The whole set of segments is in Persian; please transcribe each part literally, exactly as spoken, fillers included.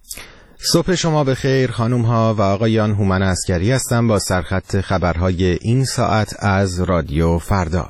صبح شما بخیر خانم ها و آقایان. هومن عسگری هستم با سرخط خبرهای این ساعت از رادیو فردا.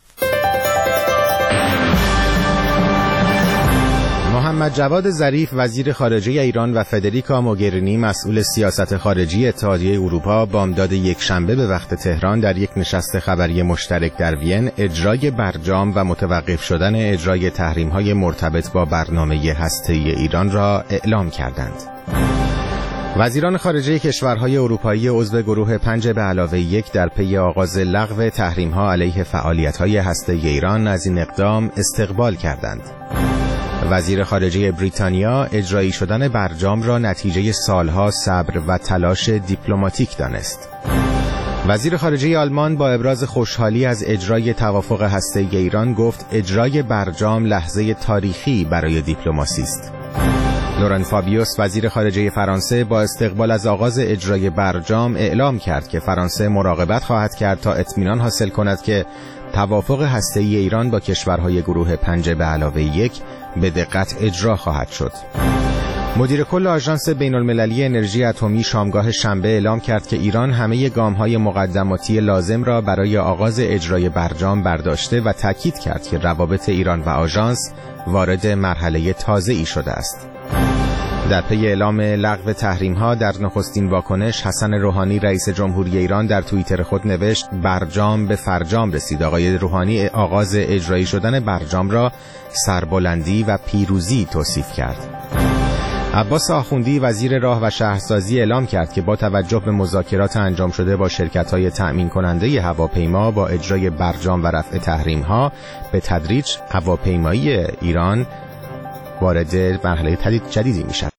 محمد جواد ظریف وزیر خارجه ایران و فدریکا موگرینی مسئول سیاست خارجی اتحادیه اروپا بامداد یکشنبه به وقت تهران در یک نشست خبری مشترک در وین اجرای برجام و متوقف شدن اجرای تحریم‌های مرتبط با برنامه هسته‌ای ایران را اعلام کردند. وزیران خارجه کشورهای اروپایی عضو گروه پنج به علاوه یک در پی آغاز لغو تحریم‌ها علیه فعالیت‌های هسته‌ای ایران از این اقدام استقبال کردند. وزیر خارجه بریتانیا اجرایی شدن برجام را نتیجه سالها صبر و تلاش دیپلماتیک دانست. وزیر خارجه آلمان با ابراز خوشحالی از اجرای توافق هسته‌ای ایران گفت اجرای برجام لحظه تاریخی برای دیپلماسی است. لورن فابیوس وزیر خارجه فرانسه با استقبال از آغاز اجرای برجام اعلام کرد که فرانسه مراقبت خواهد کرد تا اطمینان حاصل کند که توافق هسته‌ای ایران با کشورهای گروه پنج به علاوه یک به دقت اجرا خواهد شد. مدیر کل آژانس بین‌المللی انرژی اتمی شامگاه شنبه اعلام کرد که ایران همه گام‌های مقدماتی لازم را برای آغاز اجرای برجام برداشته و تاکید کرد که روابط ایران و آژانس وارد مرحله تازه‌ای شده است. در پی اعلام لغو تحریم‌ها در نخستین واکنش حسن روحانی رئیس جمهوری ایران در توییتر خود نوشت برجام به فرجام رسید. آقای روحانی آغاز اجرایی شدن برجام را سربلندی و پیروزی توصیف کرد. عباس آخوندی وزیر راه و شهرسازی اعلام کرد که با توجه به مذاکرات انجام شده با شرکت‌های تأمین کننده هواپیما با اجرای برجام و رفع تحریم‌ها به تدریج هواپیمایی ایران وارد مرحله جدیدی می‌شود.